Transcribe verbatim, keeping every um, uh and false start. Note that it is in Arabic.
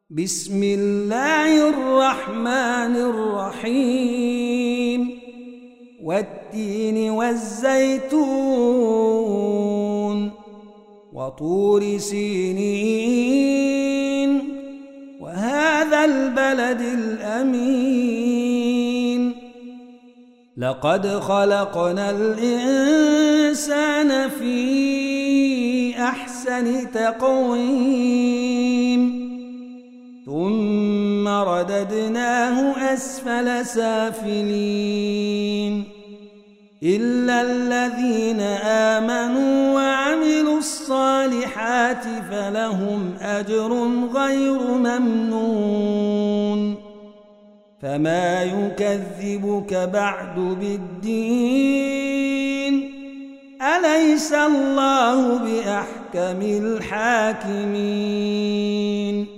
بسم الله الرحمن الرحيم والتين والزيتون وطور سينين وهذا البلد الأمين لقد خلقنا الإنسان في أحسن تقويم ثم رددناه أسفل سافلين إلا الذين آمنوا وعملوا الصالحات فلهم أجر غير ممنون فما يكذبك بعد بالدين أليس الله بأحكم الحاكمين